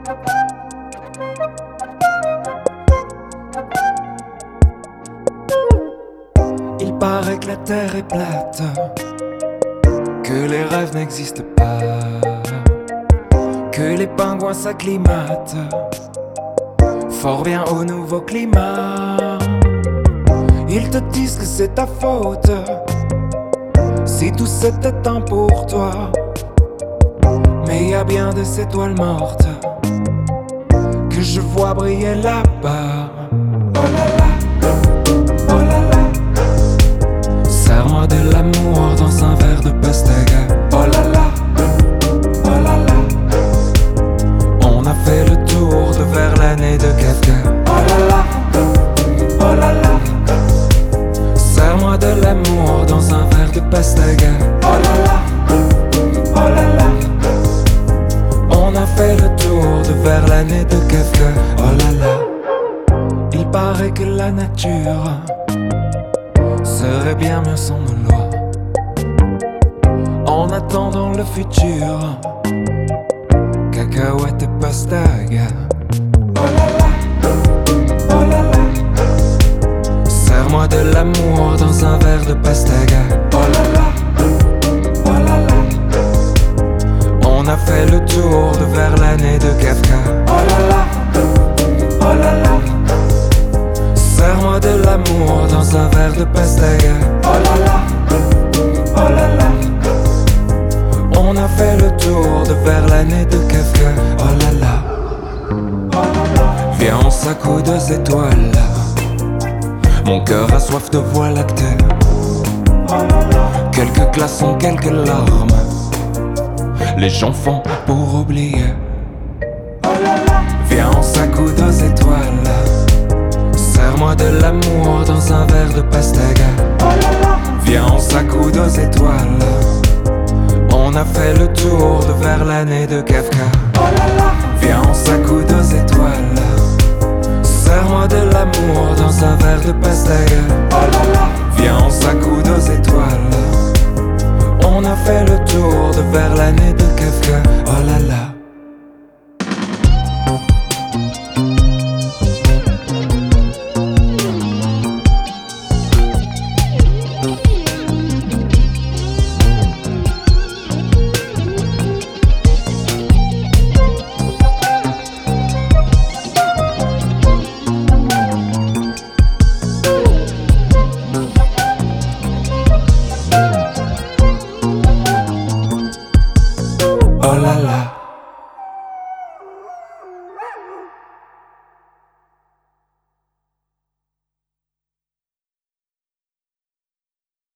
Il paraît que la terre est plate, que les rêves n'existent pas, que les pingouins s'acclimatent fort bien au nouveau climat. Ils te disent que c'est ta faute si tout c'était un pour toi. Mais y a bien des étoiles mortes que je vois briller là-bas. Oh là là, oh là là. Serre-moi de l'amour dans un verre de pastaga. Oh là là, oh là là. On a fait le tour de Verlaine et de Kafka. Oh là là, oh là là. Serre-moi de l'amour dans un verre de pastaga. Oh là là, oh là là. On a fait le tour de Verlaine et de Kafka. Oh là là. Il paraît que la nature serait bien mieux sans nos lois. En attendant le futur, cacahuètes et pastaga. Oh là là, oh là là. Serre-moi de l'amour dans un verre de pastaga. Oh là là, oh là là. On a fait le tour de Verlaine et de Kafka. Oh là là, oh là là. Serre-moi de l'amour dans un verre de pastaga. Oh là là, oh là là. On a fait le tour de Verlaine et de Kafka. Oh là là, oh là là. Viens, on s'accoude aux étoiles. Mon cœur a soif de voie lactée. Oh là là. Quelques glaçons, quelques larmes. Les gens font pour oublier. Oh là là. Viens, on s'accoude aux étoiles. Serre-moi de l'amour dans un verre de pastaga. Oh là là. Viens, on s'accoude aux étoiles. On a fait le tour de Verlaine et de Kafka. Oh là là. Viens, on s'accoude aux étoiles. Serre-moi de l'amour dans un verre de pastaga. Oh là là. Viens, on s'accoude aux étoiles. On a fait le tour de Verlaine et de Kafka. Oh là là. Oh là là.